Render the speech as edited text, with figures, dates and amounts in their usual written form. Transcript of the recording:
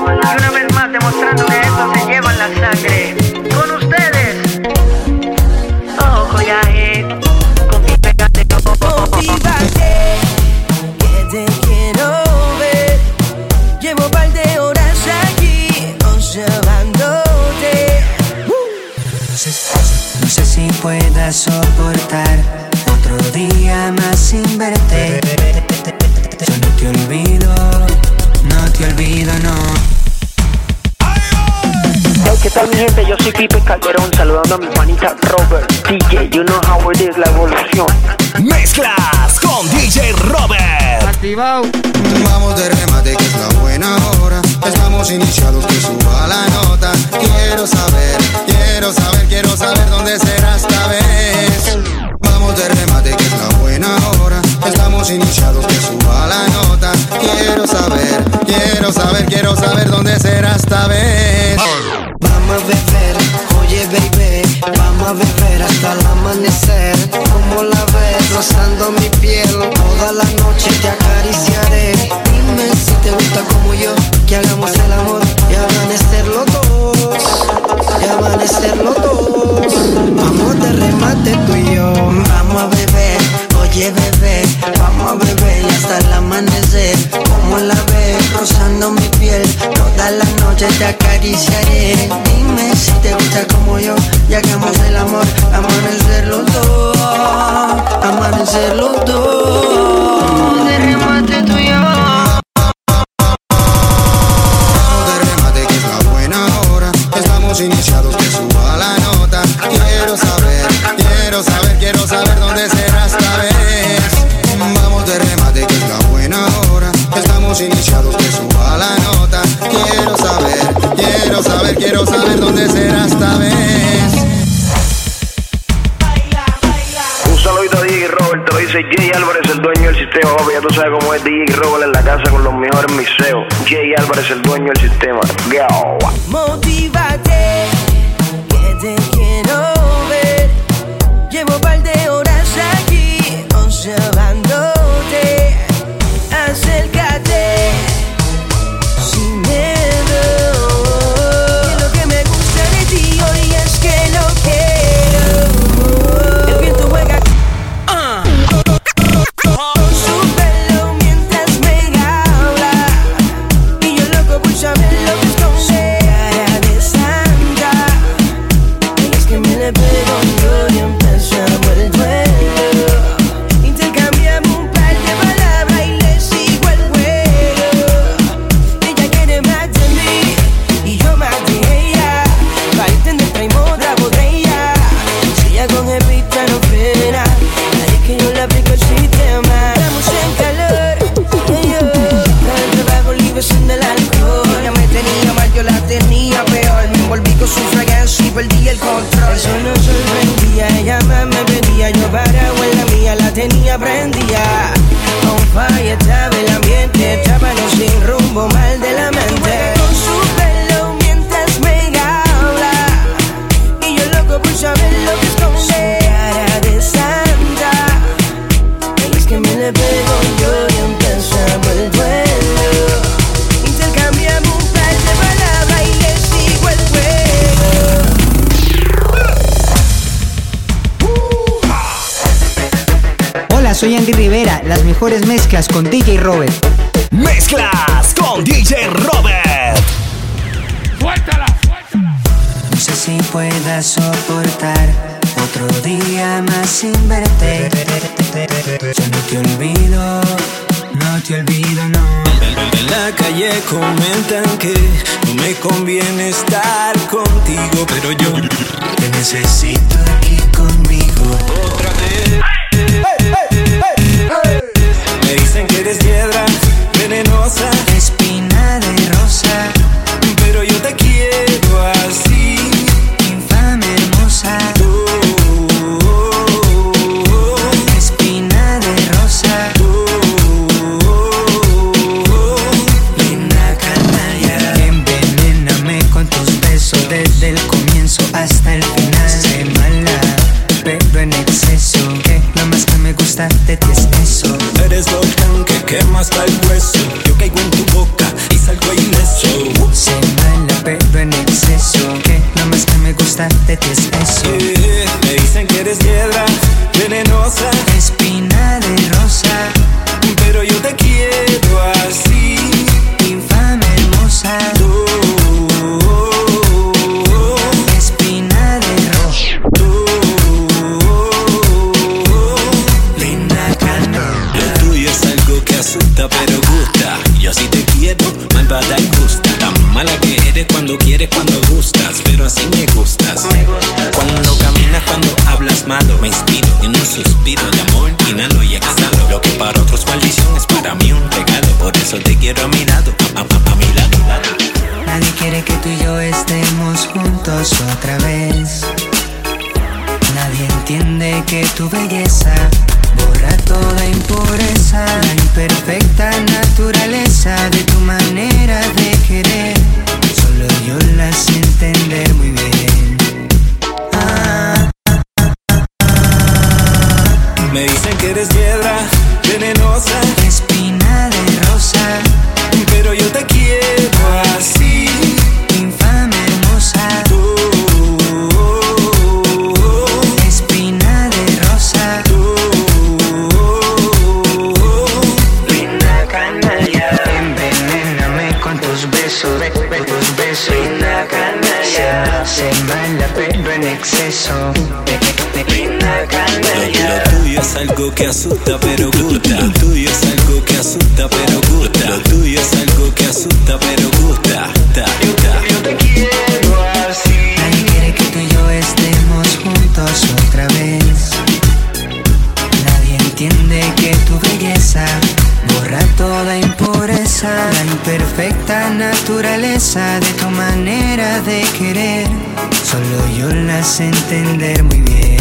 Y una vez más demostrando que esto se lleva en la sangre. Con ustedes, Ojo Yaje, con mi pegate. Motívate, que te quiero ver. Llevo par de horas aquí observándote. No sé si pueda soportar otro día más sin verte. Yo no te olvido, no. Hey, ¿qué tal mi gente? Yo soy Pipe Calderón, saludando a mi panita Robert DJ, you know how it is, la evolución. Mezclas con DJ Robert. Activado. Vamos de remate que es la buena hora. Estamos iniciados, que suba la nota. Quiero saber dónde será esta vez. Vamos de remate que es la buena hora. Estamos iniciados, que suba la nota. Quiero saber dónde será esta vez. Vamos a beber, oye baby, vamos a beber hasta el amanecer. Como la ves, rozando mi piel, toda la noche te acariciaré. Dime si te gusta como yo, que hagamos el amor y amanecer los dos, Vamos de remate tú y yo. Vamos a beber, oye bebé, vamos a beber hasta el amanecer. Como la ves, rozando mi piel, toda la noche te acariciaré. Dime si te gusta como yo, y hagamos el amor, amanecer los dos. De remate tú y yo. Iniciados, que suba la nota. Quiero saber dónde será esta vez. Vamos de remate que es la buena hora. Estamos iniciados, que suba la nota. Quiero saber dónde será esta vez. Un saludito a DJ Robert, te lo dice Jay Álvarez, el dueño del sistema, papi. Ya tú sabes cómo es DJ Robert en la casa con los mejores miseos. Jay Álvarez, el dueño del sistema. Go. Motívate, que te quiero ver. Llevo par de horas aquí observándote. Acércate sin miedo. Que lo que me gusta de ti hoy es que lo quiero. El viento juega con su pelo mientras me habla. Y yo loco por saber lo que esconde. Cara de santa. Y es que me le pego yo y empezamos el duelo. Intercambiamos un par de palabras y le sigo el juego. Ella quiere más de mí y yo más de ella. Para entender traemos otra botella. Si ella con el pista no frena, ahí es que yo le aplico el sistema. Estamos en calor, y yo el trabajo libre sin el alcohol. Ella me tenía mal, yo la tenía peor. Me envolví con su fragancia y perdí el control. Eso no sorprendía, ella más me pedía. Yo parado en la mía, la tenía prendida. On fire estaba el ambiente, estábamos sin rumbo, mal de la mente. Con su pelo mientras me habla, y yo loco por saber lo que esconde. Cara de santa, y es que me le pego yo y empezamos el duelo. Intercambiamos un par de palabras y le sigo el juego. Hola, soy Andy Rivera, las mejores mezclas con DJ Robert. Mezclas con DJ Robert. No sé si pueda soportar otro día más sin verte. Yo no te olvido, no. En la calle comentan que no me conviene estar contigo, pero yo te necesito aquí conmigo. otra vez. Me dicen que eres piedra venenosa, Espina de rosa, pero yo te quiero así. infame hermosa. Espina de rosa, linda canalla. Envenéname con tus besos desde el comienzo hasta el final. Sé mala, pero en exceso, que lo más que me gusta de ti es eso. Eres volcán que quema hasta el hueso. Yo caigo en tu boca y salgo ileso. de tu espeso. Me dicen que eres piedra venenosa, espina de rosa, pero yo te quiero así, infame hermosa. Espina de rosa, linda carne. Lo tuyo es algo que asusta pero gusta. Yo así te quiero, malvada y justa. Tan mala que eres cuando quieres, cuando gustas, pero así me gustas. Cuando caminas, cuando hablas malo, me inspiro en un suspiro de amor, inhalo y exhalo. Lo que para otros maldición es para mí un regalo. Por eso te quiero a mi lado, a mi lado. Nadie quiere que tú y yo estemos juntos otra vez. Nadie entiende que tu belleza borra toda impureza, la imperfecta naturaleza de tu manera de querer. Solo yo la sé entender muy bien. Me dicen que eres piedra venenosa, espina de rosa, pero yo te quiero así, infame hermosa. Espina de rosa, linda canalla. Envenéname con tus besos, tus besos. Linda canalla. Se mala pero en exceso. Linda canalla. Lo tuyo es algo que asusta pero gusta. Lo tuyo es algo que asusta pero gusta. Lo tuyo es algo que asusta pero gusta. Yo te quiero así. Nadie quiere que tú y yo estemos juntos otra vez. Nadie entiende que tu belleza borra toda impureza, la imperfecta naturaleza de tu manera de querer. Solo yo la sé entender muy bien.